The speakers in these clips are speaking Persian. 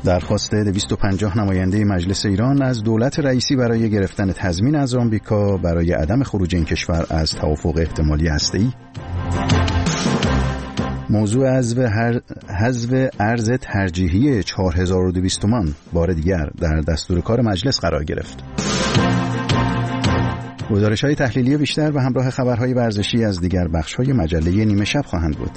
درخواست 250 نماینده مجلس ایران از دولت رئیسی برای گرفتن تضمین از آمریکا برای عدم خروج این کشور از توافق احتمالی هسته‌ای. موضوع حذف ارز ترجیحی 4200 تومان بار دیگر در دستور کار مجلس قرار گرفت. گزارش‌های تحلیلی بیشتر و همراه خبرهای ورزشی از دیگر بخش‌های مجله نیمه شب خواهند بود.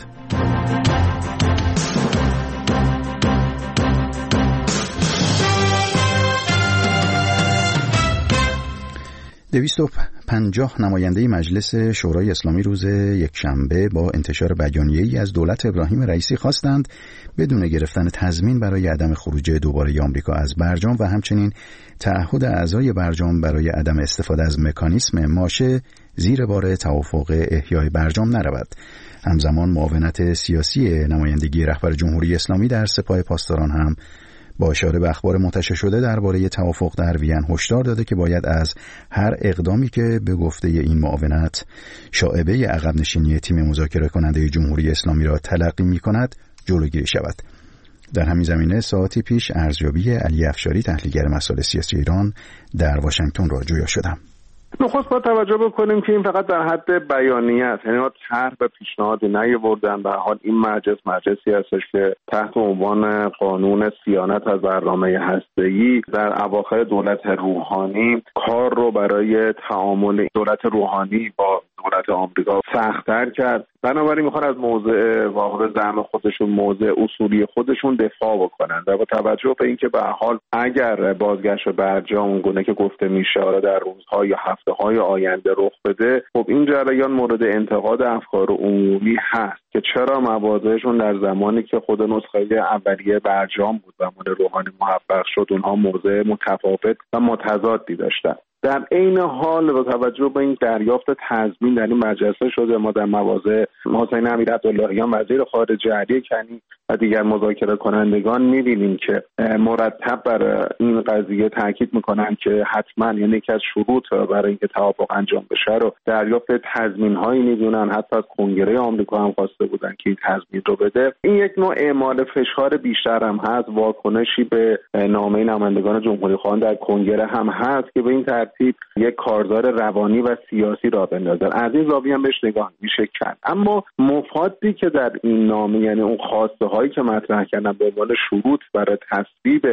250 نماینده مجلس شورای اسلامی روز یکشنبه با انتشار بیانیه‌ای از دولت ابراهیم رئیسی خواستند بدون گرفتن تضمین برای عدم خروج دوباره آمریکا از برجام و همچنین تعهد اعضای برجام برای عدم استفاده از مکانیسم ماشه زیر بار توافق احیای برجام نرود. همزمان معاونت سیاسی نمایندگی رهبر جمهوری اسلامی در سپاه پاسداران هم با اشاره به اخبار منتشر شده درباره توافق در وین هشدار داده که باید از هر اقدامی که به گفته این معاونت شائبه عقب نشینی تیم مذاکره کننده جمهوری اسلامی را تلقی می‌کند جلوگیری شود. در همین زمینه ساعتی پیش ارزیابی علی افشاری تحلیلگر مسائل سیاسی ایران در واشنگتن را جویا شدم. نخست با توجه بکنیم که این فقط در حد بیانیه است، یعنی طرح و پیشنهادی نیاوردن. به هر حال این مجلسی هستش که تحت عنوان قانون صیانت از برنامه هسته‌ای در اواخر دولت روحانی کار رو برای تعامل دولت روحانی با دولت آمریکا سخت‌تر کرد. بنابراین میخوان از موضع واقع زعم خودشون، موضع اصولی خودشون دفاع بکنن و با توجه به اینکه به هر حال اگر بازگشت برجام اونگونه که گفته میشه در روزها یا هفته‌های آینده رخ بده، خب این جریان مورد انتقاد افکار عمومی هست که چرا مواضعشون در زمانی که خود نسخه اولیه برجام بود و زمان روحانی محقق شد اونها موضع متفاوت و متضادی داشتن. در عین حال با توجه به این دریافت تضمین در این مجلس شده، ما در مواضع حسین امیرعبداللهیان وزیر خارجه، علی کنی و دیگر مذاکره کنندگان می‌بینیم که مرتب بر این قضیه تاکید می‌کنند که حتما، یعنی یکی از شروط برای اینکه توافق انجام بشه رو دریافت تضمین‌هایی می‌دونن. حتی از کنگره آمریکا هم خواسته بودن که این تضمین رو بده. این یک نوع اعمال فشار بیشتر هم هست، واکنشی به نامه نمایندگان جمهوری‌خواهان در کنگره هم هست که به این ترتیب یک کارزار روانی و سیاسی را بندازن. از این زاویه هم بهش نگاه میشه کرد. اما مفادی که در این نامه، یعنی اون خواسته هایی که مطرح کردن به عنوان شروط برای تصویب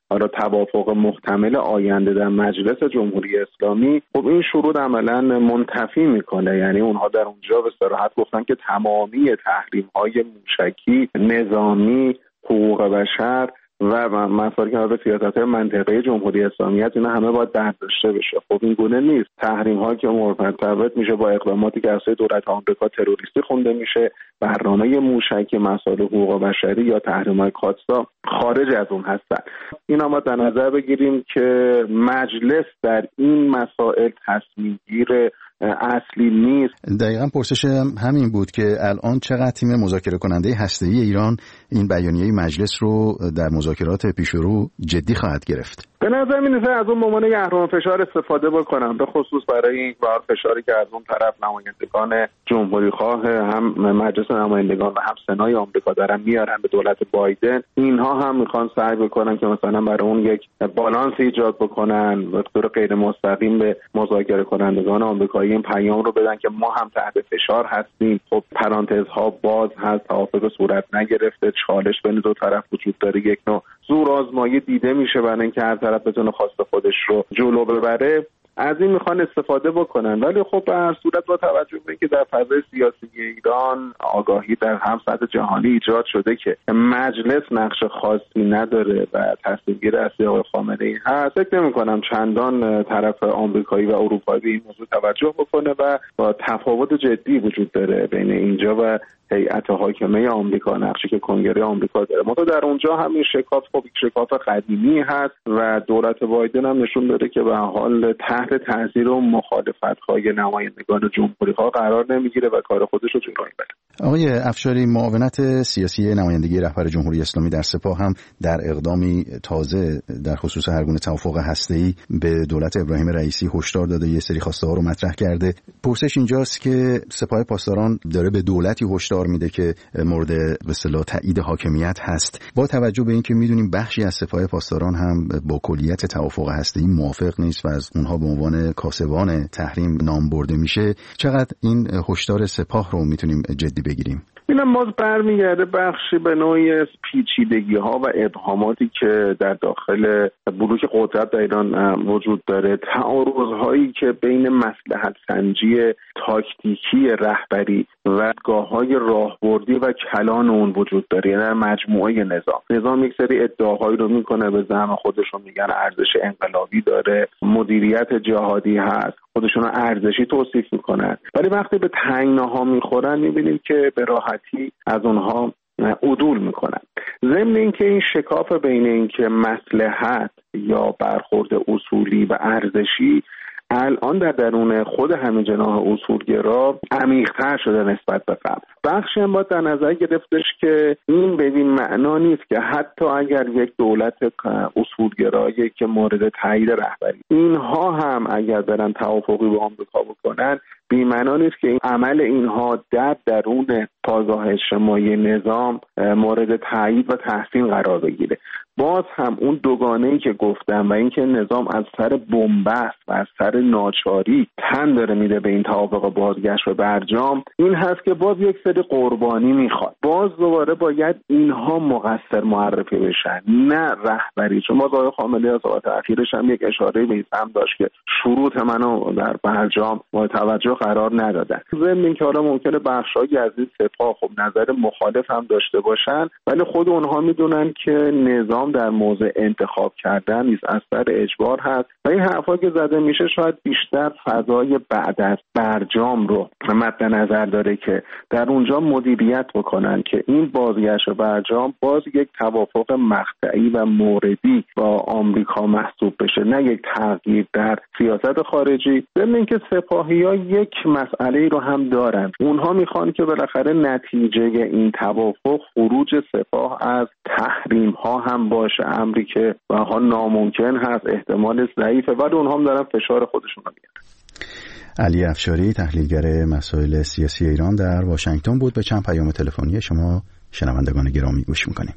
توافق محتمل آینده در مجلس جمهوری اسلامی، خب این شروط عملا منتفی میکنه. یعنی اونها در اونجا به صراحت گفتن که تمامی تحریم های موشکی، نظامی، حقوق بشر و مسائلی که به سیاست منطقه جمهوری اسلامی هست، اینا همه باید برداشته بشه. خب این گونه نیست. تحریم ها که مرتبط میشه با اقداماتی که از دولت آمریکا تروریستی خونده میشه، برنامه موشکی، مسائل حقوق بشری یا تحریم های کاتسا خارج از اون هستن. اینا ما در نظر بگیریم که مجلس در این مسائل تصمیم گیر اصلی نیست. دقیقاً پرسش همین بود که الان چقدر تیم مذاکره کننده هسته‌ای ایران این بیانیه مجلس رو در مذاکرات پیشرو جدی خواهد گرفت؟ به نظر میاد از اون عنوان اهرم فشار استفاده بکنم، به خصوص برای این فشاری که از اون طرف نمایندگان جمهوری خواه هم مجلس نمایندگان و هم سنای آمریکا دارن میارن به دولت بایدن. اینها هم میخوان سعی بکنن که مثلا برای اون یک بالانس ایجاد بکنن و به طور غیر مستقیم به مذاکره کنندگان آمریکایی این پیام رو بدن که ما هم تحت فشار هستیم. خب پرانتزها باز هست، توافق صورت نگرفته، چالش بین دو طرف وجود داره، یک نوع زورآزمایی دیده میشه برای اینکه هر طرف بتونه خواست خودش رو جلو ببره. از این میخوان استفاده بکنن. ولی خب به هر صورت با توجه به اینکه در فضای سیاسی ایران آگاهی در هم سطح جهانی ایجاد شده که مجلس نقش خاصی نداره و تصمیم‌گیر اصلی آقای خامنه‌ای هست، فکر نمی‌کنم چندان طرف آمریکایی و اروپایی به این موضوع توجه بکنه و با تفاوت جدی وجود داره بین اینجا و هیئت حاکمه آمریکا، نقشی که کنگره آمریکا داره. ما در اونجا همین شکاف، خب شکاف قدیمی هست و دولت بایدن هم نشون داده که به حال تحت تاثیر و مخالفت‌های نمایندگان جمهوری‌خواه قرار نمیگیره و کار خودش رو جلو میبره. آقای افشاری، معاونت سیاسی نمایندگی رهبر جمهوری اسلامی در سپاه هم در اقدامی تازه در خصوص هر گونه توافق هسته‌ای به دولت ابراهیم رئیسی هشدار داده، یه سری خواسته ها رو مطرح کرده. پرسش اینجاست که سپاه پاسداران داره به دولتی هشدار میده که مورد به اصطلاح تایید حاکمیت هست، با توجه به اینکه میدونیم بخشی از سپاه پاسداران هم با کلیت توافق هسته‌ای موافق نیست و از اونها به عنوان کاسبان تحریم نام برده میشه، چقدر این هشدار سپاه رو میتونیم جدی بگیریم؟ اینم باز برمیگرده بخشی به نوعی پیچیدگی‌ها و ابهاماتی که در داخل بلوک قدرت در ایران وجود داره، تعارض‌هایی که بین مصلحت سنجی تاکتیکی رهبری و گاه‌های راهبردی و کلان اون وجود داره. یعنی مجموعه نظام یک سری ادعاهایی رو میکنه، به زعم خودشون میگن ارزش انقلابی داره، مدیریت جهادی هست، خودشون رو ارزشی توصیف میکنن، ولی وقتی به تنگناها میخورن میبینیم که به راحتی از اونها عدول میکنن. ضمن اینکه این شکاف بین اینکه مصلحت یا برخورد اصولی و ارزشی الان در درون خود همین جناح اصولگرا عمیق‌تر شده نسبت به قبل. بخشی هم باید در نظر گرفتش که این بدین معنا نیست که حتی اگر یک دولت اصولگرایی که مورد تایید رهبری اینها هم اگر برن توافقی با آمریکا بکنن، بی‌معنا نیست که این عمل اینها در درون پایگاه اجتماعی نظام مورد تایید و تحسین قرار بگیره. باز هم اون دوگانه‌ای که گفتم و اینکه نظام از سر بنبست و از سر ناچاری تن داره میده به این توافق بازگشت و برجام، این هست که باز یک سری قربانی میخواد. باز دوباره باید اینها مقصر معرفی بشن، نه رهبری. چون باز آقای خامنه‌ای از صحبت اخیرش هم یک اشاره به این سمت داشت که شروط منو در برجام مورد توجه قرار ندادن. ضمن اینکه حالا ممکنه بخشایی از این سپاه خب نظر مخالف هم داشته باشن، ولی خود اونها میدونن که نظام در موضع انتخاب کردن نیز از سر اجبار هست و این حرفا که زده میشه شاید بیشتر فضای بعد از برجام رو مد نظر داره که در اونجا مدیریت بکنن که این بازگشت و برجام باز یک توافق مقطعی و موردی با آمریکا محسوب بشه، نه یک تغییر در سیاست خارجی. ضمن اینکه سپاهی‌ها یک مسئله رو هم دارن، اونها میخوان که بالاخره نتیجه این توافق خروج سپاه از تحریم ها هم باشه، امری که به حال ناممکن هست، احتمال ضعیفه، ولی اونها هم دارن فشار خودشون رو میارن. علی افشاری، تحلیلگر مسائل سیاسی ایران، در واشنگتن بود. به چند پیام تلفنی شما شنوندگان گرامی گوش میکنیم.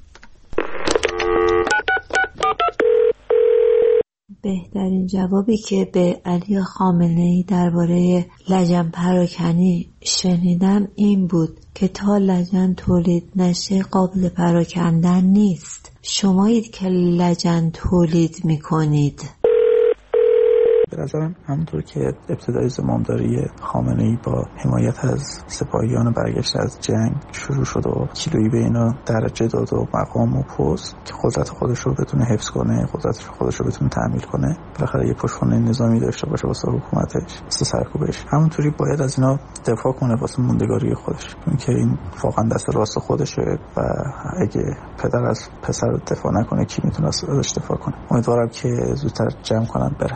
بهترین جوابی که به علی خامنه‌ای درباره لجن پراکنی شنیدم این بود که تا لجن تولید نشه قابل پراکندن نیست. شمایید که لجن تولید میکنید. به نظرم همونطور که ابتدای زمامداری خامنه‌ای با حمایت از سپاهیان برگشت از جنگ شروع شد و کیلویی به اینا درجه داد و مقام و پست که قدرت خودش رو بتونه حفظ کنه، قدرت خودش رو بتونه تأمین کنه، بالاخره یه پشتوانه نظامی داشته باشه واسه حکومتش، واسه سرکوبش. همونطوری باید از اینا دفاع کنه واسه موندگاری خودش، چون که این واقعا دست راست خودشه و اگه پدر از پسر رو دفاع نکنه کی میتونه ازش دفاع کنه؟ امیدوارم که زودتر جمع کنن برن.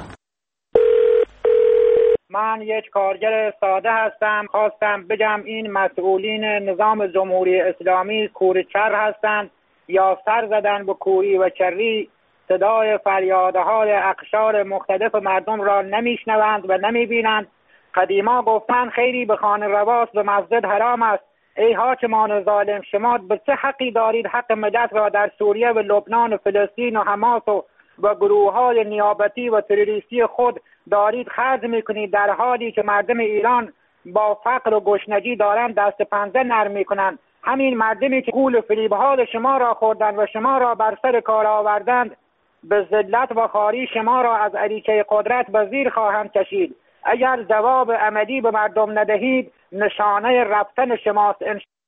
من یک کارگر ساده هستم. خواستم بگم این مسئولین نظام جمهوری اسلامی کوری‌چر هستند یا سر زدن به کوری و چری، صدای فریادهای اقشار مختلف مردم را نمیشنوند و نمیبینند. قدیما گفتند خیری به خانه رواست به مسجد حرام است. ای حاکمان ظالم، شما به چه حقی دارید حق ملت را در سوریه و لبنان و فلسطین و حماس و گروه‌های نیابتی و تروریستی خود دارید خرج میکنید، در حالی که مردم ایران با فقر و گشنگی دارند دست پنجه نرم میکنند؟ همین مردمی که گول و فریب‌ها شما را خوردند و شما را بر سر کار آوردند، به ذلت و خواری شما را از اریکه قدرت به زیر خواهند کشید. اگر جواب عملی به مردم ندهید نشانه رفتن شماست.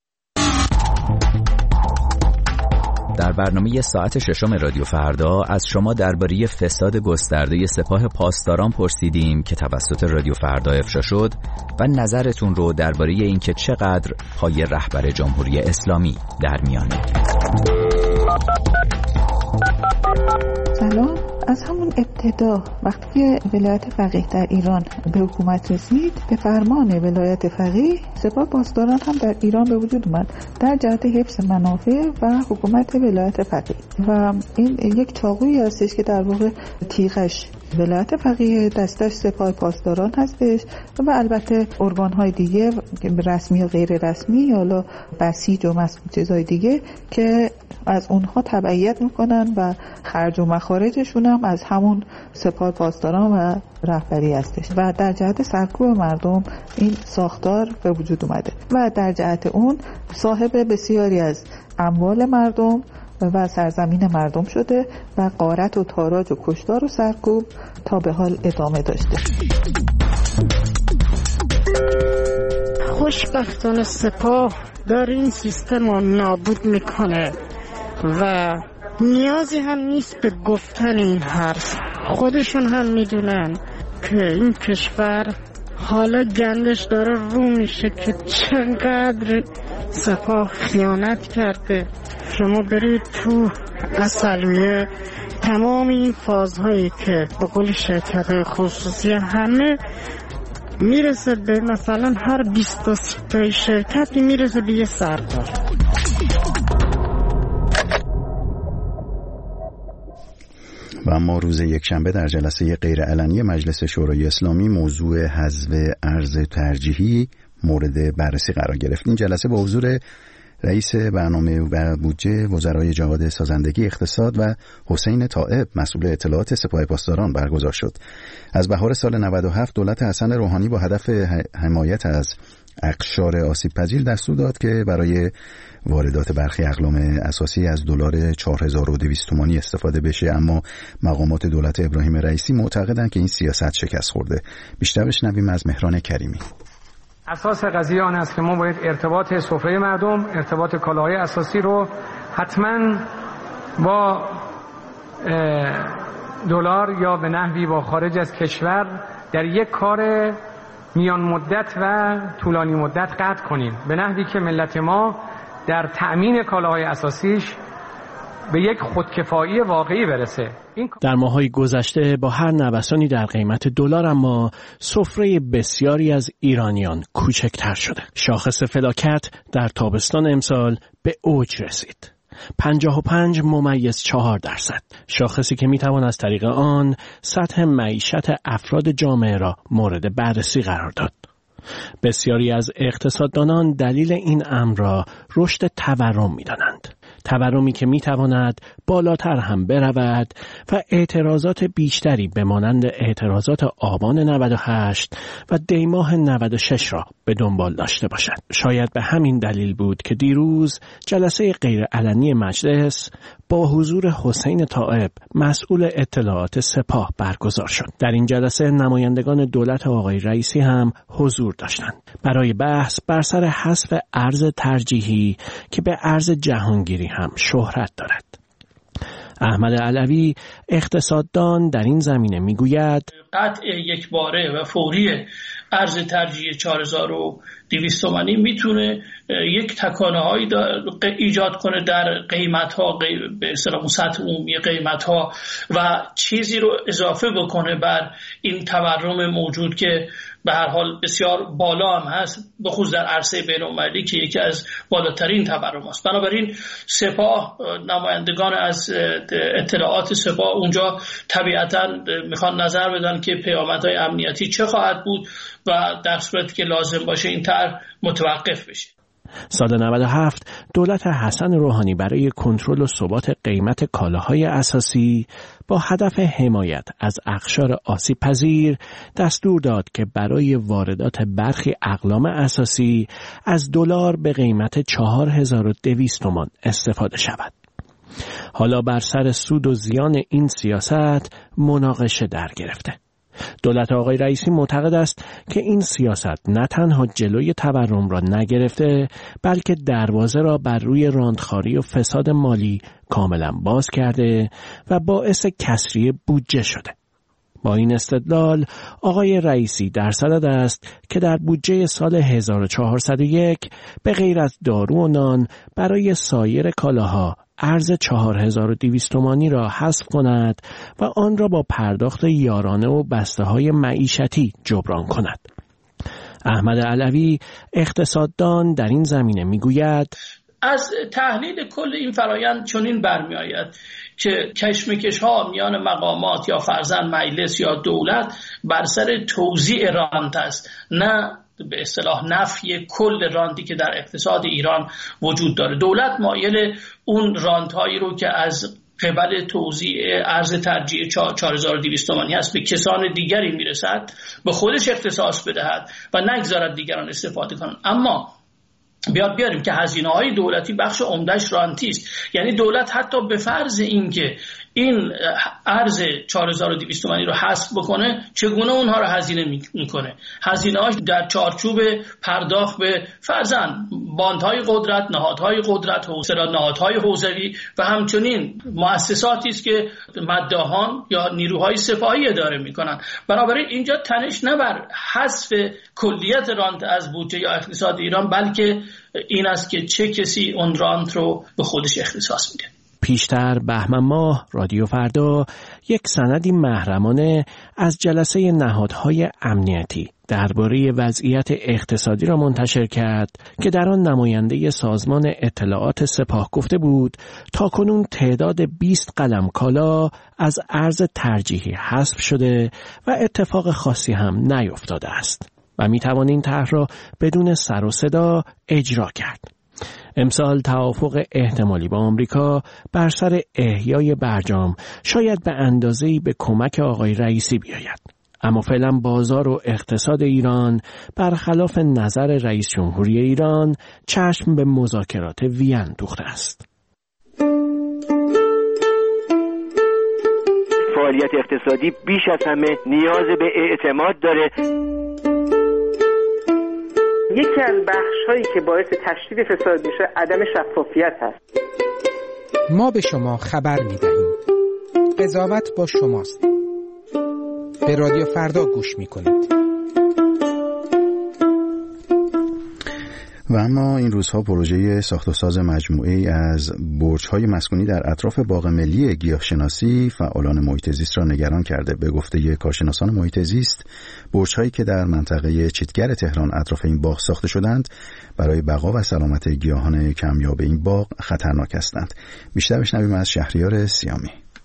در برنامه ساعت ششم رادیو فردا از شما درباره فساد گسترده سپاه پاسداران پرسیدیم که توسط رادیو فردا افشا شد و نظرتون رو درباره اینکه چقدر پای رهبر جمهوری اسلامی در میانه. سلام. از همون ابتدا وقتی ولایت فقیه در ایران به حکومت رسید، به فرمان ولایت فقیه سپاه پاسداران هم در ایران به وجود اومد در جهت حفظ منافع و حکومت ولایت فقیه و این یک چاقویی هستش که در واقع تیغش ولایت فقیه دستش سپاه پاسداران هستش و البته ارگان‌های دیگه رسمی و غیر رسمی یا بسیج و چیزای دیگه که از اونها تبعیت میکنن و خرج و مخارجشون هم از همون سپاه پاسداران و رهبری هستش و در جهت سرکوب مردم این ساختار به وجود اومده و در جهت اون صاحب بسیاری از اموال مردم و سرزمین مردم شده و غارت و تاراج و کشتار و سرکوب تا به حال ادامه داشته. خوشبختانه سپاه داره این سیستم رو نابود میکنه و نیازی هم نیست به گفتن این حرف. خودشون هم میدونن که این کشور حالا گندش داره رو میشه که چقدر سپاه خیانت کرده. شما برید تو اصلیه تمام این فازهایی که به قول شرکت خصوصی همه میرسه به مثلا هر 20 شرکتی میرسه به یه سردار. و اما روز یکشنبه در جلسه غیرعلنی مجلس شورای اسلامی موضوع حذف ارز ترجیحی مورد بررسی قرار گرفت. این جلسه با حضور رئیس برنامه و بودجه وزرای جهاد سازندگی اقتصاد و حسین طائب مسئول اطلاعات سپاه پاسداران برگزار شد. از بهار سال 97 دولت حسن روحانی با هدف حمایت از اقشار آسیب پذیر دستور داد که برای واردات برخی اقلام اساسی از دلار 4200 تومانی استفاده بشه، اما مقامات دولت ابراهیم رئیسی معتقدند که این سیاست شکست خورده. بیشتر بشنویم از مهران کریمی. اساس قضیه آن است که ما باید ارتباط سفره مردم، ارتباط کالاهای اساسی رو حتما با دلار یا به نحوی با خارج از کشور در یک کار میان مدت و طولانی مدت قطع کنیم، به نحوی که ملت ما در تأمین کالاهای اساسیش به یک خودکفایی واقعی برسه. در ماه‌های گذشته با هر نوسانی در قیمت دلار اما سفره بسیاری از ایرانیان کوچکتر شده. شاخص فلاکت در تابستان امسال به اوج رسید. 55.4%، شاخصی که میتوان از طریق آن سطح معیشت افراد جامعه را مورد بررسی قرار داد. بسیاری از اقتصاددانان دلیل این امر را رشد تورم می‌دانند. تورمی که میتواند بالاتر هم برود و اعتراضات بیشتری به مانند اعتراضات آبان 98 و دیماه 96 را به دنبال داشته باشد. شاید به همین دلیل بود که دیروز جلسه غیرعلنی مجلس با حضور حسین طائب مسئول اطلاعات سپاه برگزار شد. در این جلسه نمایندگان دولت آقای رئیسی هم حضور داشتند برای بحث بر سر حذف ارز ترجیحی که به ارز جهانگیری هم شهرت دارد. احمد علوی اقتصاددان در این زمینه میگوید قطع یکباره و فوری ارز ترجیحی 4200 تومانی میتونه یک تکانه‌هایی ایجاد کنه در قیمت‌ها، به اصطلاح سطح عمومی قیمت‌ها و چیزی رو اضافه بکنه بر این تورم موجود که به هر حال بسیار بالا هم هست، به خصوص در عرصه بین‌المللی که یکی از بالاترین تورم است. بنابراین سپاه، نمایندگان از اطلاعات سپاه اونجا طبیعتاً میخوان نظر بدن که پیامدهای امنیتی چه خواهد بود و در صورتی که لازم باشه این طرح متوقف بشه. سال 97 دولت حسن روحانی برای کنترل و ثبات قیمت کالاهای اساسی با هدف حمایت از اقشار آسیب پذیر دستور داد که برای واردات برخی اقلام اساسی از دلار به قیمت 4200 تومان استفاده شود. حالا بر سر سود و زیان این سیاست مناقشه در گرفته. دولت آقای رئیسی معتقد است که این سیاست نه تنها جلوی تورم را نگرفته، بلکه دروازه را بر روی راندخواری و فساد مالی کاملا باز کرده و باعث کسری بودجه شده. با این استدلال آقای رئیسی در صدد است که در بودجه سال 1401 به غیر از دارو و نان برای سایر کالاها ارز 4200 تومانی را حذف کند و آن را با پرداخت یارانه و بسته‌های معیشتی جبران کند. احمد علوی اقتصاددان در این زمینه میگوید از تحلیل کل این فرایند چنین برمی آید که کشمکش ها میان مقامات یا فرزند مجلس یا دولت بر سر توزیع رانت است، نه به اصطلاح نفی کل رانتی که در اقتصاد ایران وجود داره. دولت مایل اون رانت هایی رو که از قبل توزیع ارز ترجیح 4200 تومانی هست به کسان دیگری میرسد به خودش اختصاص بدهد و نگذارد دیگران استفاده کنند. اما بیاریم که هزینه‌های دولتی بخش عمده‌اش رانتی است. یعنی دولت حتی به فرض اینکه این ارز 4200 تومانی رو حذف بکنه، چگونه اونها رو هزینه میکنه؟ هزینه‌هاش در چارچوب پرداخت به فرضاً باندهای قدرت، نهادهای قدرت، نهادهای حوزوی و همچنین مؤسساتی است که مداحان یا نیروهای سپاهی اداره میکنن. بنابراین اینجا تنش نه بر حذف کلیت رانت از بودجه یا اقتصاد ایران، بلکه این است که چه کسی اون رانت رو به خودش اختصاص میده. پیشتر بهمن ماه رادیو فردا یک سندی محرمانه از جلسه نهادهای امنیتی درباره وضعیت اقتصادی را منتشر کرد که در آن نماینده سازمان اطلاعات سپاه گفته بود تاکنون تعداد 20 قلم کالا از ارز ترجیحی حذف شده و اتفاق خاصی هم نیفتاده است و میتوان این طرح را بدون سر و صدا اجرا کرد. امسال توافق احتمالی با آمریکا بر سر احیای برجام شاید به اندازه‌ای به کمک آقای رئیسی بیاید. اما فعلا بازار و اقتصاد ایران برخلاف نظر رئیس جمهوری ایران چشم به مذاکرات وین دوخته است. فعالیت اقتصادی بیش از همه نیاز به اعتماد داره. یکی از بخش‌هایی که باعث تشدید فساد میشه عدم شفافیت هست. ما به شما خبر می‌دهیم. قضاوت با شماست. به رادیو فردا گوش می‌کنید. و اما این روزها پروژه ساخت و ساز مجموعه‌ای از برج‌های مسکونی در اطراف باغ ملی گیاهشناسی فعالان محیط زیست را نگران کرده. به گفته کارشناسان محیط زیست، برج‌هایی که در منطقه چیتگر تهران اطراف این باغ ساخته شدند برای بقا و سلامت گیاهان کمیاب این باغ خطرناک هستند. بیشتر بشنویم از شهریار سیامی.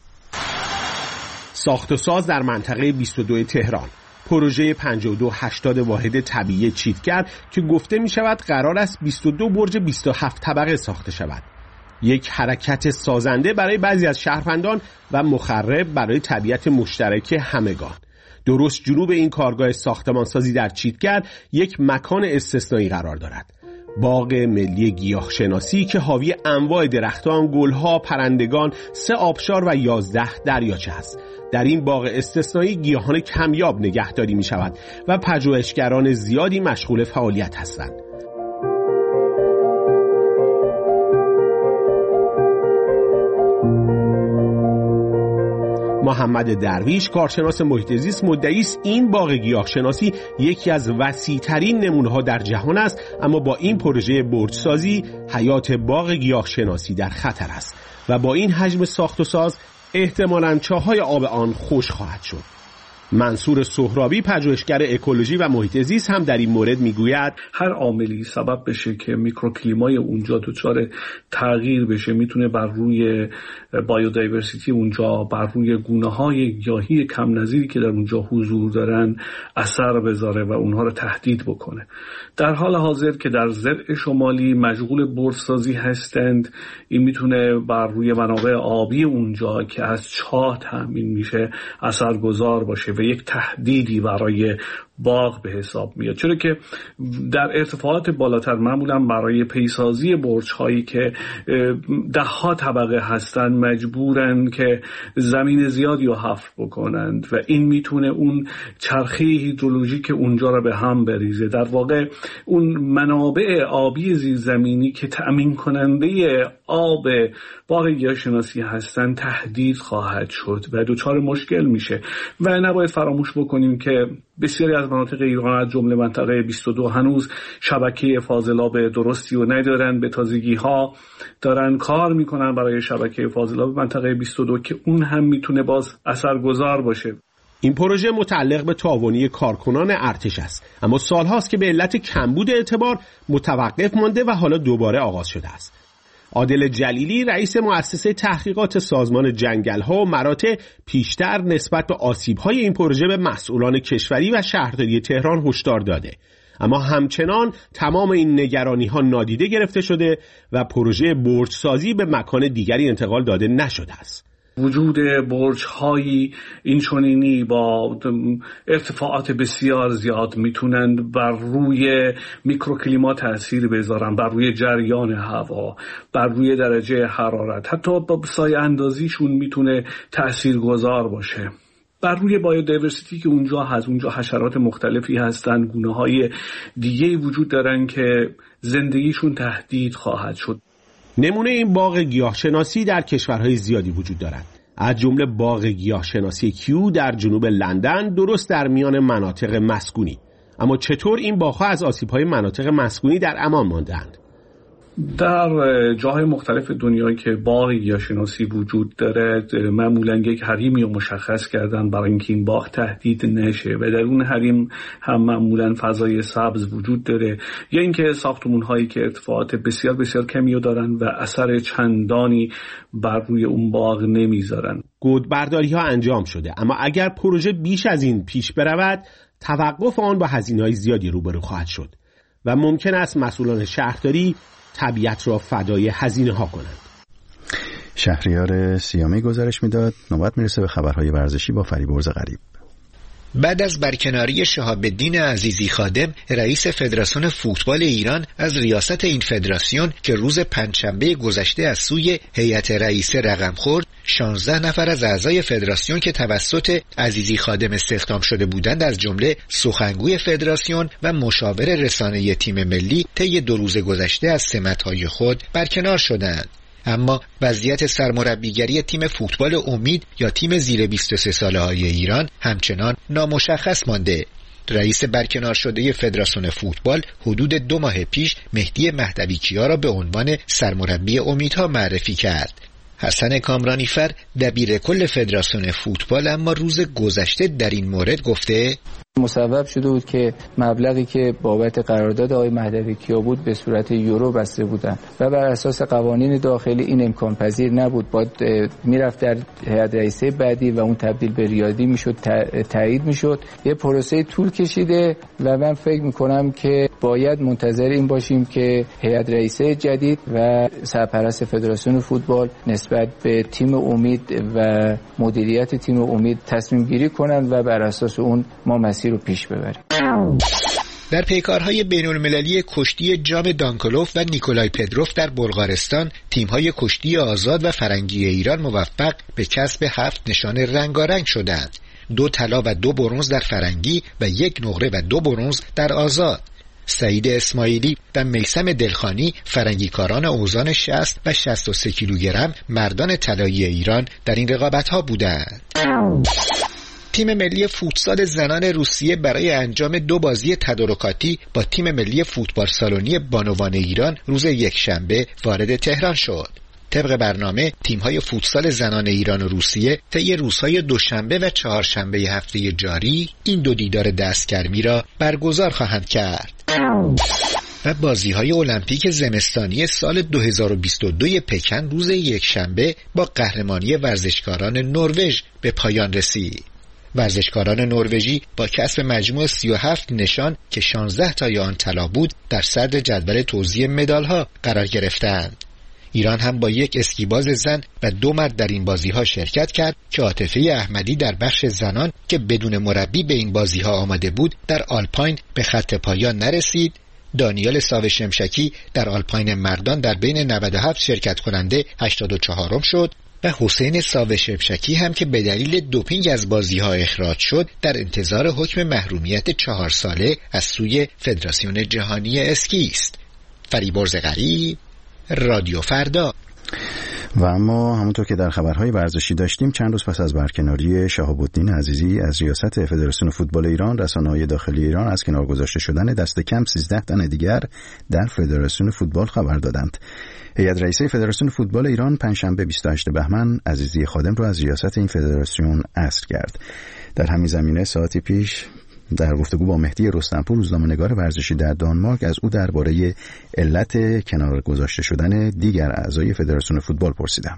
ساخت و ساز در منطقه 22 تهران، پروژه 5280 واحد طبیعی چیتگر که گفته می شود قرار است 22 برج 27 طبقه ساخته شود. یک حرکت سازنده برای بعضی از شهروندان و مخرب برای طبیعت مشترک همگان. درست جنوب این کارگاه ساختمانسازی در چیتگر یک مکان استثنایی قرار دارد. باغ ملی گیاهشناسی که حاوی انواع درختان، گلها، پرندگان، 3 آبشار و 11 دریاچه است. در این باغ استثنایی گیاهان کمیاب نگهداری می شود و پژوهشگران زیادی مشغول فعالیت هستند. محمد درویش، کارشناس محیط زیست، مدعی است این باغ گیاهشناسی یکی از وسیع‌ترین نمونه‌ها در جهان است، اما با این پروژه برج‌سازی حیات باغ گیاهشناسی در خطر است و با این حجم ساخت و ساز احتمالاً چاهای آب آن خشک خواهد شد. منصور سهرابی، پژوهشگر اکولوژی و محیط زیست، هم در این مورد میگوید هر عاملی سبب بشه که میکروکلیمای اونجا دچار تغییر بشه میتونه بر روی بایودایورسیتی اونجا، بر روی گونه‌های گیاهی کم نظیری که در اونجا حضور دارن اثر بذاره و اونها رو تهدید بکنه. در حال حاضر که در زرع شمالی مشغول برج‌سازی هستند، این میتونه بر روی منابع آبی اونجا که از چاه تامین میشه اثرگذار باشه و یک تهدیدی برای باغ به حساب میاد، چرا که در ارتفاعات بالاتر معمولا برای پیسازی برج‌هایی که 10 طبقه هستند مجبورن که زمین زیادی رو حفر بکنند و این میتونه اون چرخه هیدرولوژیک اونجا رو به هم بریزه. در واقع اون منابع آبی زیرزمینی که تأمین کننده آب باغ گیاهشناسی هستند تهدید خواهد شد و دچار مشکل میشه. و نباید فراموش بکنیم که بسیاری از مناطق ایران از جمله منطقه 22 هنوز شبکه فاضلاب درستی رو ندارن. به تازگی ها دارن کار میکنن برای شبکه فاضلاب منطقه 22 که اون هم میتونه باز اثرگذار باشه. این پروژه متعلق به تعاونی کارکنان ارتش است، اما سالهاست که به علت کمبود اعتبار متوقف مانده و حالا دوباره آغاز شده است. عادل جلیلی رئیس مؤسسه تحقیقات سازمان جنگل‌ها و مراتع پیشتر نسبت به آسیب‌های این پروژه به مسئولان کشوری و شهرداری تهران هشدار داده، اما همچنان تمام این نگرانی‌ها نادیده گرفته شده و پروژه برج‌سازی به مکان دیگری انتقال داده نشده است. وجود برج‌های اینچنینی با ارتفاعات بسیار زیاد میتونند بر روی میکروکلیما تأثیر بذارن، بر روی جریان هوا، بر روی درجه حرارت، حتی با سایه اندازیشون میتونه تأثیرگذار باشه. بر روی بایودایورسیتی که اونجا هست، اونجا حشرات مختلفی هستن، گونه‌های دیگه وجود دارن که زندگیشون تهدید خواهد شد. نمونه این باغ گیاهشناسی در کشورهای زیادی وجود دارد، از جمله باغ گیاهشناسی کیو در جنوب لندن، درست در میان مناطق مسکونی. اما چطور این باغ‌ها از آسیب‌های مناطق مسکونی در امان ماندند؟ در جاهای مختلف دنیا که باغ گیاهشناسی وجود داره، معمولا یک حریمی رو مشخص کردن برای اینکه این باغ تهدید نشه و در اون حریم هم معمولا فضای سبز وجود داره، یا اینکه ساختمان‌هایی که ارتفاعات بسیار بسیار کمی رو دارن و اثر چندانی بر روی اون باغ نمیذارن. گودبرداری‌ها انجام شده، اما اگر پروژه بیش از این پیش برود، توقف آن با هزینه‌های زیادی روبرو خواهد شد و ممکن است مسئولان شهرداری طبیعت را فدای هزینه ها کنند. شهریار سیامی گزارش میداد. نوبت میرسه به خبرهای ورزشی با فریبرز غریب. بعد از برکناری شهاب الدین عزیزی خادم رئیس فدراسیون فوتبال ایران از ریاست این فدراسیون که روز پنجشنبه گذشته از سوی هیئت رئیسه رقم خورد، 16 نفر از اعضای فدراسیون که توسط عزیزی خادم استخدام شده بودند، از جمله سخنگوی فدراسیون و مشاور رسانه‌ای تیم ملی، طی 2 روز گذشته از سمت‌های خود برکنار شدند. اما وضعیت سرمربیگری تیم فوتبال امید یا تیم زیر 23 ساله های ایران همچنان نامشخص مانده. رئیس برکنار شده فدراسیون فوتبال حدود 2 ماه پیش مهدی مهدوی‌کیا را به عنوان سرمربی امیدها معرفی کرد. حسن کامرانیفر دبیر کل فدراسیون فوتبال اما روز گذشته در این مورد گفته مسبب شده بود که مبلغی که بابت قرارداد آقای مهدوی‌کیا بود به صورت یورو بسته بودن و بر اساس قوانین داخلی این امکان پذیر نبود. باید میرفت در هیئت رئیسه بعدی و اون تبدیل به ریادی میشد، تایید میشد. یه پروسه طول کشیده و من فکر میکنم که باید منتظر این باشیم که هیئت رئیسه جدید و سرپرست فدراسیون فوتبال نسبت به تیم امید و مدیریت تیم امید تصمیم گیری کنند و بر اساس اون ما رو پیش ببریم. در پیکارهای بین‌المللی کشتی جام دانکولوف و نیکولای پدروف در بلغارستان، تیم‌های کشتی آزاد و فرنگی ایران موفق به کسب 7 نشان رنگارنگ شدند. 2 طلا و 2 برنز در فرنگی و 1 نقره و 2 برنز در آزاد. سعید اسماعیلی و میثم دلخانی فرنگیکاران اوزان 60 و 63 کیلوگرم مردان طلایی ایران در این رقابت‌ها بودند. تیم ملی فوتسال زنان روسیه برای انجام 2 بازی تدارکاتی با تیم ملی فوتبال سالنی بانوان ایران روز یکشنبه وارد تهران شد. طبق برنامه تیم‌های فوتسال زنان ایران و روسیه طی روزهای دوشنبه و چهارشنبه هفته جاری این 2 دیدار دستگرمی را برگزار خواهند کرد. و بازی‌های المپیک زمستانی سال 2022 پکن روز یکشنبه با قهرمانی ورزشکاران نروژ به پایان رسید. ورزشکاران نروژی با کسب مجموع 37 نشان که 16 تای آن طلا بود در صدر جدول توزیع مدال‌ها قرار گرفتند. ایران هم با 1 اسکیباز زن و 2 مرد در این بازی‌ها شرکت کرد که عاطفه احمدی در بخش زنان که بدون مربی به این بازی‌ها آمده بود در آلپاین به خط پایان نرسید. دانیال ساوه شمشکی در آلپاین مردان در بین 97 شرکت کننده 84م شد و حسین ساوه شمشکی هم که به دلیل دوپینگ از بازی‌ها اخراج شد در انتظار حکم محرومیت 4 ساله از سوی فدراسیون جهانی اسکی است. فریبرز غریب، رادیو فردا. و اما همونطور که در خبرهای ورزشی داشتیم، چند روز پس از برکناری شهاب الدین عزیزی از ریاست فدراسیون فوتبال ایران، رسانه‌های داخلی ایران از کنار گذاشته شدن دست کم 13 تن دیگر در فدراسیون فوتبال خبر دادند. هیئت رئیسه فدراسیون فوتبال ایران پنجشنبه 28 بهمن عزیزی خادم را از ریاست این فدراسیون عزل کرد. در همین زمینه ساعتی پیش در گفتگو با مهدی رستمپور روزنامه‌نگار ورزشی در دانمارک از او درباره علت کنار گذاشته شدن دیگر اعضای فدراسیون فوتبال پرسیدم.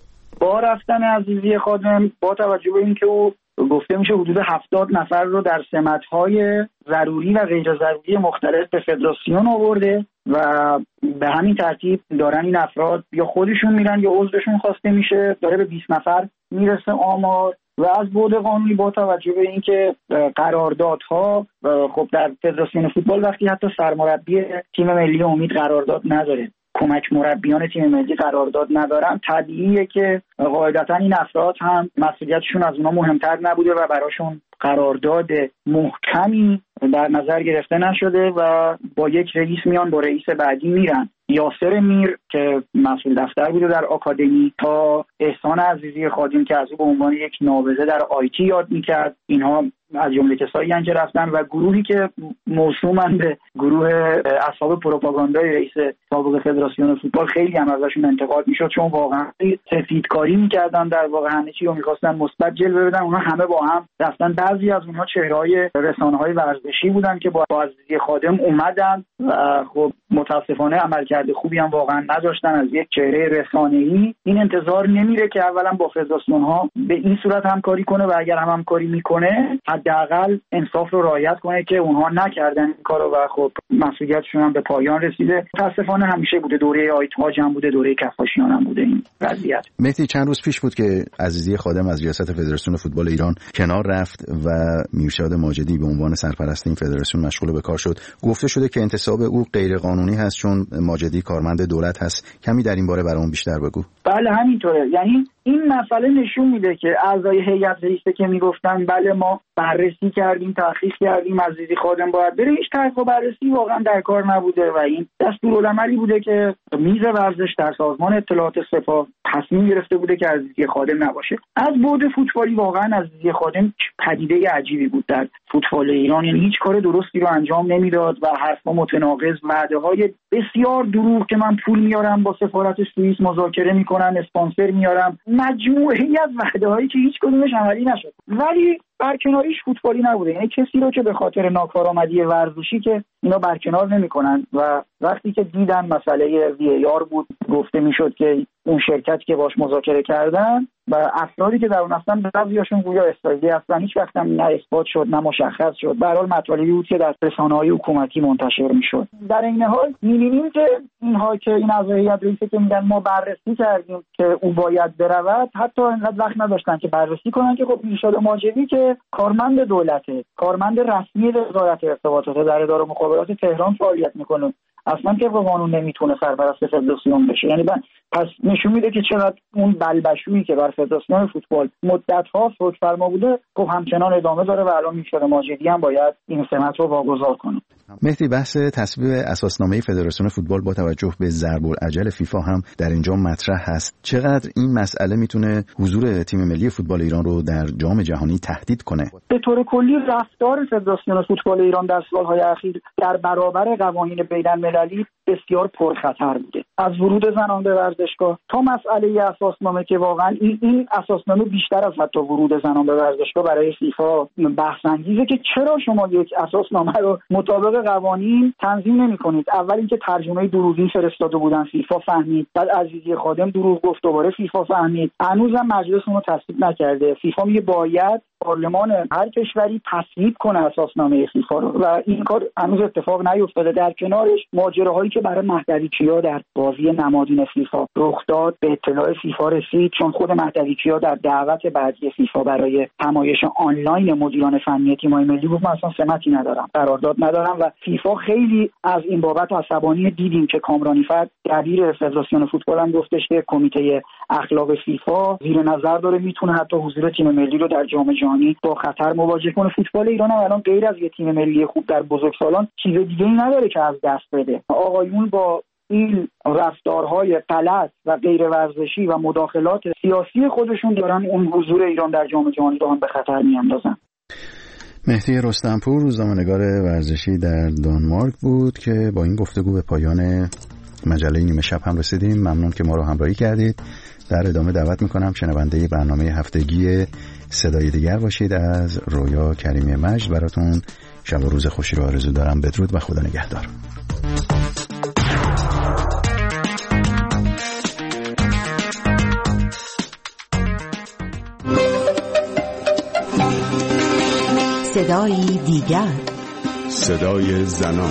با رفتن عزیزی خادم با توجه به اینکه او گفته میشه حدود 70 نفر رو در سمت‌های ضروری و غیر ضروری مختلف به فدراسیون آورده و به همین ترتیب دارن این افراد یا خودشون میرن یا عضوشون خواسته میشه، داره به 20 نفر میرسه آمار. و از بعد قانونی با توجه به اینکه قراردادها خب در فدراسیون فوتبال وقتی حتی سرمربی تیم ملی امید قرارداد نداره، کمک مربیان تیم ملی قرارداد ندارن، طبیعیه که قاعدتا این افراد هم مسئولیتشون از اونا مهمتر نبوده و براشون قرارداد محکمی در نظر گرفته نشده و با یک رئیس میان با رئیس بعدی میرن. یاسر میر که مسئول دفتر بوده در آکادمی تا احسان عزیزی خادم که از او به عنوان یک نابغه در آیتی یاد میکرد، اینها از جمله کسایی که رفتن و گروهی که موسومن به گروه اصحاب پروپاگاندای رئیس سابق فدراسیون فوتبال خیلی هم ازشون انتقاد میشد چون واقعا سفیدکاری میکردن، در واقع همه چی رو میخواستن مثبت جلوه بدن. اونها همه با هم رفتن، بعضی از اونها چهره‌های رسانه‌های ورزشی بودن که با عزیزی خادم اومدن و خب متاسفانه عملکرد خوبی هم واقعا نداشتن از یک چهره رسانه‌ای. این انتظار نمیره که اولا با فدراسیون‌ها به این صورت همکاری کنه و اگر هم همکاری میکنه حداقل انصاف رو رعایت کنه که اونها نکردن این کارو و خب مسئولیتشون هم به پایان رسیده. متاسفانه همیشه بوده، دوره آیت هاج هم بوده، دوره کفاشیان هم بوده این وضعیت. مهدی، چند روز پیش بود که عزیزی خادم از ریاست فدراسیون فوتبال ایران کنار رفت و میرشاد ماجدی به عنوان سرپرست این فدراسیون مشغول به کار شد. گفته شده که انتصاب او غیر قانونی هست چون ماجدی کارمند دولت هست. کمی در این باره برامون بیشتر بگو. بله همینطوره، یعنی این مسئله نشون میده که اعضای هیئت رئیسه که میگفتن بله ما بررسی کردیم، تحقیق کردیم، عزیزی خادم باید بره، هیچ تحقیق و بررسی واقعا در کار نبوده و این دستورالعملی بوده که میز ورزش در سازمان اطلاعات سپاه تصمیم گرفته بوده که عزیزی خادم نباشه. از بعد فوتبالی واقعا عزیزی خادم پدیده عجیبی بود در فوتبال ایران، یعنی هیچ کار درستی رو انجام نمیداد و حرفا متناقض، وعده‌های بسیار دروغ که من پول میارم با سفارت سوئیس مذاکره میکنم، اسپانسر میارم، مجموعه‌ای از وعده‌هایی که هیچ کدومش عملی نشد. ولی برکناریش فوتبالی نبوده، یعنی کسی رو که به خاطر ناکارآمدی ورزشی که اینا برکنار نمیکنن و وقتی که دیدن مسئله VAR بود گفته میشد که اون شرکتی که باش مذاکره کردن و افرادی که در اون هستن بعضیاشون گویا اسرائیلی هستن، هیچ وقت هم نه اثبات شد نه مشخص شد. به هر حال مطالبی بود که در رسانه‌های حکومتی منتشر میشد. در این حال می‌بینیم که اینها که این اعضای هیئت رئیسه که میگن ما بررسی کردیم که او باید برود، حتی اینقدر وقت نداشتن که بررسی کنن که خب میرشاد ماجدی که کارمند دولته، کارمند رسمی وزارت ارتباطات در اداره مخابرات تهران فعالیت میکنه، اصلا طبق قانون نمیتونه سرپرست فدراسیون بشه. یعنی پس نشون میده که چقدر اون بلبشویی که بر فدراسیون فوتبال مدت‌ها حکم‌فرما بوده خب همچنان ادامه داره و الان میرشاد ماجدی هم باید این سمت رو واگذار کنه. مهدی، بحث تصویب اساسنامه فدراسیون فوتبال با توجه به ضرب الاجل فیفا هم در اینجا مطرح هست. چقدر این مسئله میتونه حضور تیم ملی فوتبال ایران رو در جام جهانی تهدید کنه؟ به طور کلی رفتار فدراسیون فوتبال ایران در سالهای اخیر در برابر قوانین بین‌المللی بسیار پرخطر بوده، از ورود زنان به ورزشگاه تا مسئله اساسنامه که واقعا این اساسنامه بیشتر از حتی ورود زنان به ورزشگاه برای فیفا بحث انگیزه که چرا شما یک اساسنامه رو مطابق قوانین تنظیم نمی‌کنید. اول اینکه ترجمه دروغین فرستاده بودن، فیفا فهمید، بعد عزیزی خادم دروغ گفت، دوباره فیفا فهمید، هنوزم مجلس اون رو تصویب نکرده. فیفا میگه باید پارلمان هر کشوری تصویب کنه اساسنامه فیفا رو و این کار هنوز اتفاق نیفتاده. در کنارش ماجراهایی که برای مهدوی کیا در بازی نمادین فیفا رخ داد به اطلاع فیفا رسید، چون خود مهدوی کیا در دعوت بعدی فیفا برای همایش آنلاین مدیران فنی تیم‌های ملی گفت من اصلا سمتی ندارم، قرارداد ندارم و فیفا خیلی از این بابت عصبانی. دیدیم که کامرانی فرد دبیر فدراسیون فوتبال هم گفتش که کمیته اخلاق فیفا زیر نظر داره، میتونه حتی حضور تیم ملی رو در جام جهانی با خطر مواجه کنه. فوتبال ایران هم الان غیر از یه تیم ملی خوب در بزرگسالان چیز دیگه‌ای نداره که از دست بده. آقایون با این رفتارهای غلط و غیر ورزشی و مداخلات سیاسی خودشون دارن اون حضور ایران در جام جهانی رو هم به خطر میاندازن. مهدی رستمپور، روزنامه‌نگار ورزشی در دانمارک بود که با این گفتگو به پایان مجله نیمه شب هم رسیدیم. ممنون که ما رو همراهی کردید. در ادامه دعوت میکنم شنونده برنامه هفتگی صدای دیگر باشید. از رویا کریمی مجد براتون شب و روز خوشی رو آرزو دارم. بدرود و خدا نگهدار. صدای دیگر، صدای زنان.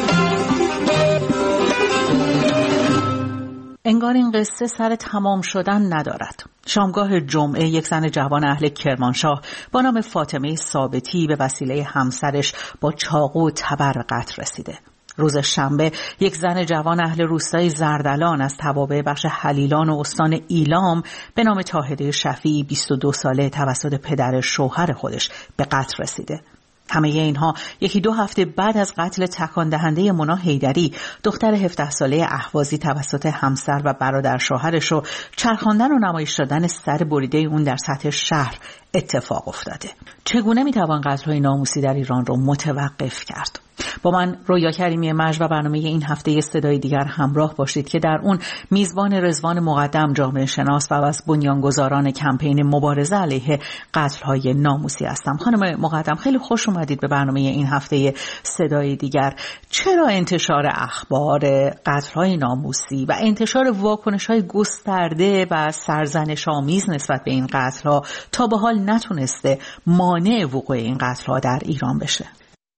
انگار این قصه سر تمام شدن ندارد. شامگاه جمعه یک زن جوان اهل کرمانشاه با نام فاطمه ثابتی به وسیله همسرش با چاقو و تبر قتل رسیده. روز شنبه یک زن جوان اهل روستای زردلان از توابع بخش حلیلان و استان ایلام به نام طاهره شفیعی 22 ساله توسط پدر شوهر خودش به قتل رسیده. همه اینها یکی دو هفته بعد از قتل تکان دهنده مونا حیدری دختر 17 ساله اهوازی توسط همسر و برادر شوهرش و چرخاندن و نمایش دادن سر بریده اون در سطح شهر اتفاق افتاده. چگونه میتوان قتل‌های ناموسی در ایران رو متوقف کرد؟ با من رویا کریمی مجد و برنامه این هفته صدای دیگر همراه باشید که در اون میزبان رضوان مقدم جامعه شناس و از بنیانگذاران کمپین مبارزه علیه قتل‌های ناموسی هستم. خانم مقدم خیلی خوش اومدید به برنامه این هفته صدای دیگر. چرا انتشار اخبار قتل‌های ناموسی و انتشار واکنش‌های گسترده و سرزنش‌آمیز نسبت به این قتل‌ها تا به حال نتونسته مانع وقوع این قتل‌ها در ایران بشه؟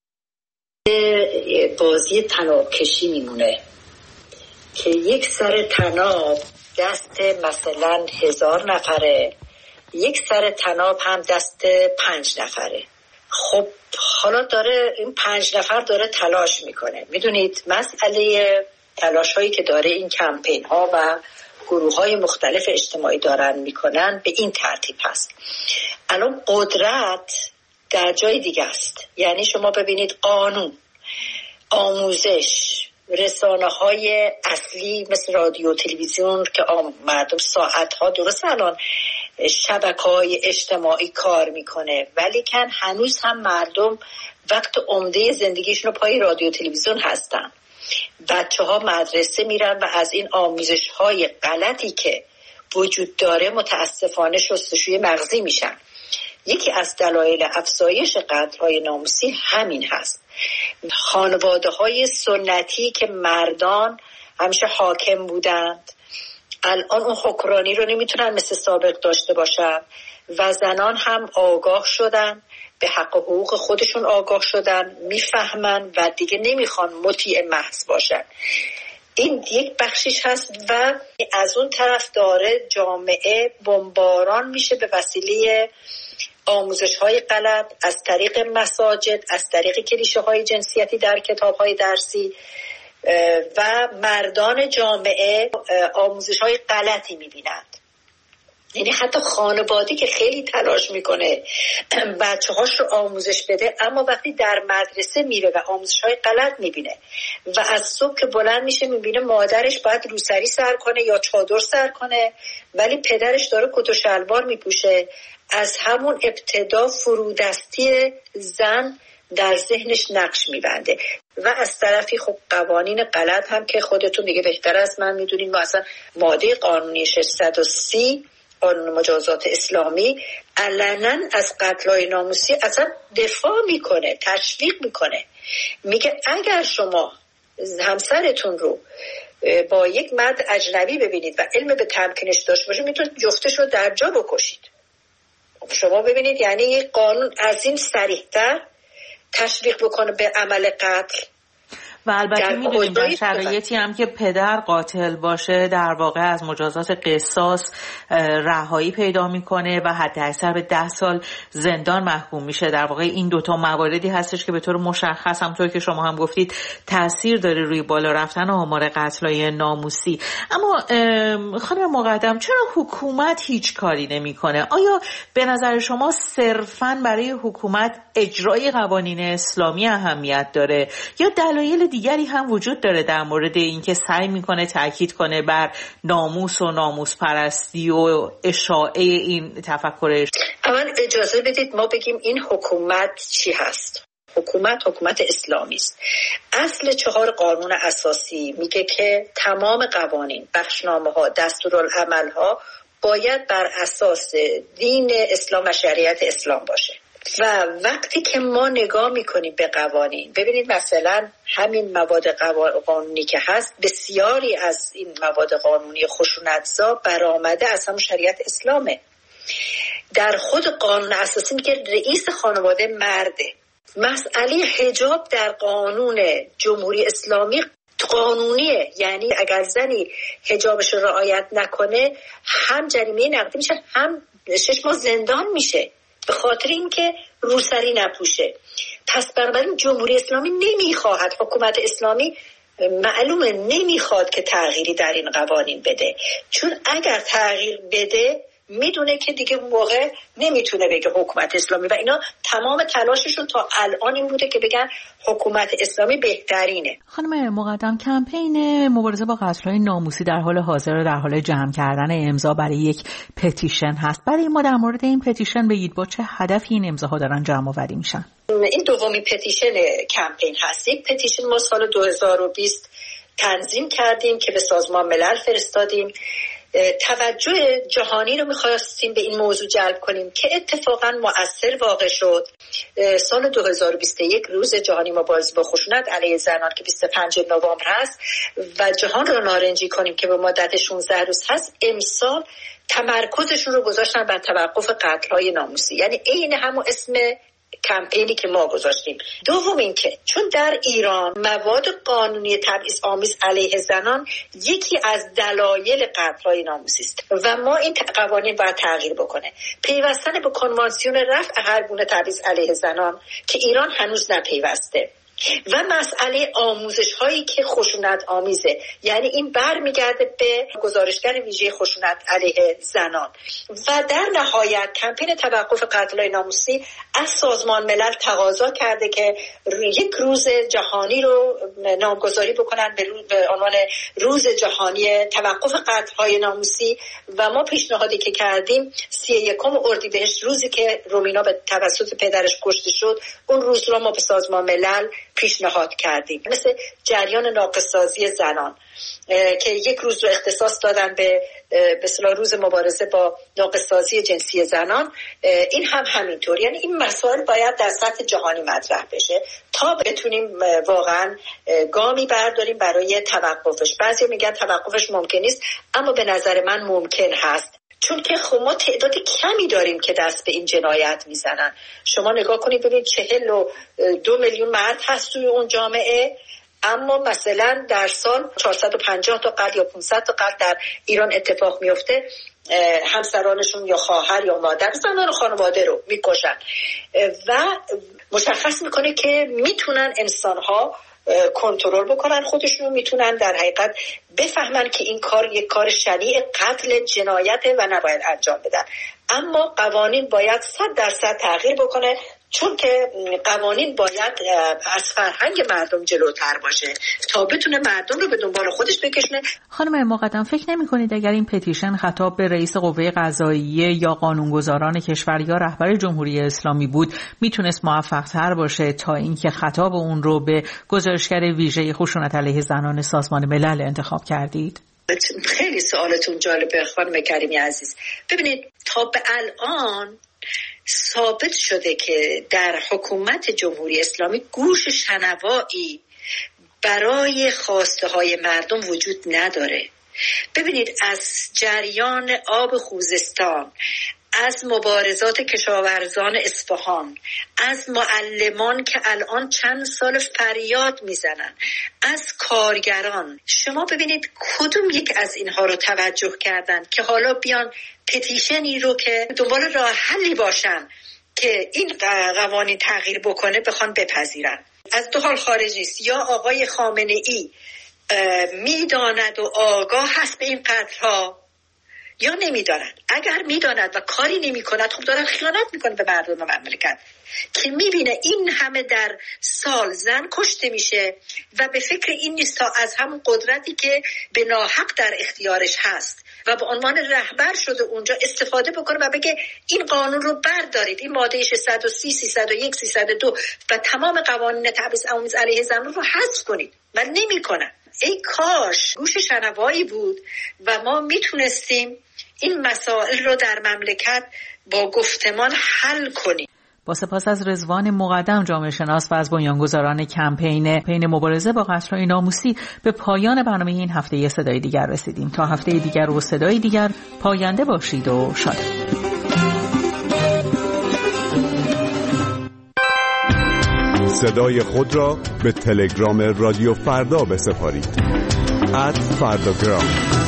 بازی طناب کشی میمونه که یک سر طناب دست مثلا 1000 نفره، یک سر طناب هم دست 5 نفره. خب حالا داره این 5 نفر داره تلاش میکنه. میدونید مسئله تلاش هایی که داره این کمپین ها و گروه های مختلف اجتماعی دارن میکنن به این ترتیب هست. الان قدرت در جای دیگه است. یعنی شما ببینید قانون، آموزش، رسانه های اصلی مثل رادیو تلویزیون که مردم ساعت ها درست الان شبکه های اجتماعی کار میکنه، ولی کن هنوز هم مردم وقت عمده زندگیشون رو پای رادیو تلویزیون هستن. بچه ها مدرسه میرن و از این آموزش های غلطی که وجود داره متاسفانه شستشوی مغزی میشن. یکی از دلایل افزایش قتل‌های ناموسی همین هست. خانواده‌های سنتی که مردان همیشه حاکم بودند الان اون حکمرانی رو نمیتونن مثل سابق داشته باشن و زنان هم آگاه شدن، به حق و حقوق خودشون آگاه شدن، میفهمن و دیگه نمیخوان مطیع محض باشن. این یک بخشش هست و از اون طرف داره جامعه بمباران میشه به وسیله آموزش‌های غلط از طریق مساجد، از طریق کلیشه‌های جنسیتی در کتاب‌های درسی و مردان جامعه آموزش‌های غلطی می‌بینند. یعنی حتی خانوادی که خیلی تلاش میکنه بچه‌هاش رو آموزش بده، اما وقتی در مدرسه میره و آموزش‌های غلط میبینه و از صبح که بلند میشه میبینه مادرش باید روسری سر کنه یا چادر سر کنه ولی پدرش داره کت و شلوار میپوشه، از همون ابتدا فرودستی زن در ذهنش نقش میبنده. و از طرفی خب قوانین غلط هم که خودتون دیگه بهتر از من میدونین، مثلا ماده قانونی 630 قانون مجازات اسلامی علنا از قتل‌های ناموسی اصلا دفاع میکنه، تشویق میکنه، میگه اگر شما همسرتون رو با یک مرد اجنبی ببینید و علم به تمکینش داشته باشید میتونید جفتش رو در جا بکشید. شما ببینید یعنی یک قانون از این صریح‌تر تشویق بکنه به عمل قتل. و البته میدونیم در شرایطی هم که پدر قاتل باشه در واقع از مجازات قصاص رهایی پیدا میکنه و حداکثر به 10 سال زندان محکوم میشه. در واقع این دوتا مواردی هستش که به طور مشخص همونطور که شما هم گفتید تاثیر داره روی بالا رفتن آمار قتل‌های ناموسی. اما خانم مقدم چرا حکومت هیچ کاری نمیکنه؟ آیا به نظر شما صرفاً برای حکومت اجرای قوانین اسلامی اهمیت داره یا دلایل دیگری هم وجود داره در مورد اینکه سعی میکنه تاکید کنه بر ناموس و ناموس پرستی و اشاعه این تفکرش؟ اول اجازه بدید ما بگیم این حکومت چی هست. حکومت اسلامی است. اصل 4 قانون اساسی میگه که تمام قوانین، بخشنامه ها، دستورالعمل ها باید بر اساس دین اسلام و شریعت اسلام باشه. و وقتی که ما نگاه میکنیم به قوانین، ببینید مثلا همین مواد قانونی که هست، بسیاری از این مواد قانونی خشونتزا برآمده از همون شریعت اسلامه. در خود قانون اساسی میگه رئیس خانواده مرده. مسئله حجاب در قانون جمهوری اسلامی قانونیه، یعنی اگر زنی حجابش رو رعایت نکنه هم جریمه نقدی میشه، هم 6 ماه زندان میشه به خاطر اینکه روسری نپوشه. پس بنابراین جمهوری اسلامی نمیخواهد، حکومت اسلامی معلومه نمیخواد که تغییری در این قوانین بده، چون اگر تغییر بده میدونه که دیگه موقع نمیتونه بگه حکومت اسلامی، و اینا تمام تلاششون تا الان این بوده که بگن حکومت اسلامی بهترینه. خانم مقدم، کمپین مبارزه با قتل‌های ناموسی در حال حاضر در حال جمع کردن امضا برای یک پتیشن هست. برای ما در مورد این پتیشن بگید با چه هدفی این امضاها دارن جمع آوری میشن؟ این دومین پتیشن کمپین هست. یک پتیشن ما سال 2020 تنظیم کردیم که به سازمان ملل فرستادیم. توجه جهانی رو می‌خواستیم به این موضوع جلب کنیم که اتفاقاً مؤثر واقع شد. سال 2021 روز جهانی مبارزه با خشونت علیه زنان که 25 نوامبر هست و جهان رو نارنجی کنیم که به مدت 16 روز هست، امسال تمرکزشون رو گذاشتن بر توقف قتل‌های ناموسی، یعنی عین همون اسم کمپینی که ما گذاشتیم. دوم اینکه چون در ایران مواد قانونی تبعیض‌آمیز علیه زنان یکی از دلایل قتل‌های ناموسی است و ما این قوانین باید تغییر بکنه، پیوستن به کنوانسیون رفع هر گونه تبعیض علیه زنان که ایران هنوز نپیوسته، و مسئله آموزش هایی که خشونت آمیزه، یعنی این برمیگرده به گزارشگر ویژه خشونت علیه زنان. و در نهایت کمپین توقف قتل‌های ناموسی از سازمان ملل تقاضا کرده که یک روز جهانی رو نامگذاری بکنن به عنوان روز جهانی توقف قتل‌های ناموسی، و ما پیشنهادی که کردیم 31 اردیبهشت، روزی که رومینا به توسط پدرش کشته شد، اون روز رو ما به سازمان ملل پیشنهاد کردیم. مثل جریان ناقص‌سازی زنان که یک روز رو اختصاص دادن به اصطلاح روز مبارزه با ناقص‌سازی جنسی زنان، این هم همینطور. یعنی این مسائل باید در سطح جهانی مطرح بشه تا بتونیم واقعا گامی برداریم برای توقفش. بعضی میگن توقفش ممکن نیست، اما به نظر من ممکن هست، چون که خب ما تعداد کمی داریم که دست به این جنایت میزنن. شما نگاه کنید ببینید 42 میلیون مرد هست توی اون جامعه، اما مثلا در سال 450 تا قتل یا 500 تا قتل در ایران اتفاق میفته، همسرانشون یا خواهر یا مادر زنان خانواده رو میکشن و مشخص میکنه که میتونن انسانها کنترل بکنن خودشون، میتونن در حقیقت بفهمن که این کار یک کار شنیع قتل جنایته و نباید انجام بدن. اما قوانین باید 100% تغییر بکنه، چون که قوانین باید از فرهنگ مردم جلوتر باشه تا بتونه مردم رو به دنبال خودش بکشونه. خانم مقدم، فکر نمی کنید اگر این پتیشن خطاب به رئیس قوه قضاییه یا قانونگذاران کشور یا رهبر جمهوری اسلامی بود میتونست موفق‌تر باشه تا اینکه خطاب اون رو به گزارشگر ویژه خشونت علیه زنان سازمان ملل انتخاب کردید؟ خیلی سوالتون جالبه خانم کریمی عزیز. ببینید تا به الان ثابت شده که در حکومت جمهوری اسلامی گوش شنوایی برای خواسته های مردم وجود نداره. ببینید از جریان آب خوزستان، از مبارزات کشاورزان اصفهان، از معلمان که الان چند سال فریاد میزنن، از کارگران، شما ببینید کدوم یک از اینها رو توجه کردن که حالا بیان پتیشنی رو که دنبال راه حلی باشن که این قوانین تغییر بکنه بخوان بپذیرن. از دو حال خارجی است، یا آقای خامنه ای میداند و آگاه هست به این قتل‌ها یا نمیداند. اگر میداند و کاری نمی کند، خب دارن خیانت میکنه به مردم مملکت که میبینه این همه در سال زن کشته میشه و به فکر این نیست تا از همون قدرتی که به ناحق در اختیارش هست و به عنوان رهبر شده اونجا استفاده بکنه و بگه این قانون رو بردارید، این ماده 630 301 302 و تمام قوانین تبعیض‌آمیز علیه زنان رو حذف کنید و نمیکنن. ای کاش گوش شنوایی بود و ما میتونستیم این مسائل رو در مملکت با گفتمان حل کنیم. با سپاس از رضوان مقدم جامعه شناس و از بنیانگذاران کمپین مبارزه با قتل‌های ناموسی به پایان برنامه این هفته صدای دیگر رسیدیم. تا هفته دیگر و صدای دیگر، پاینده باشید و شاد. صدای خود را به تلگرام رادیو فردا بسپارید. @فرداگرام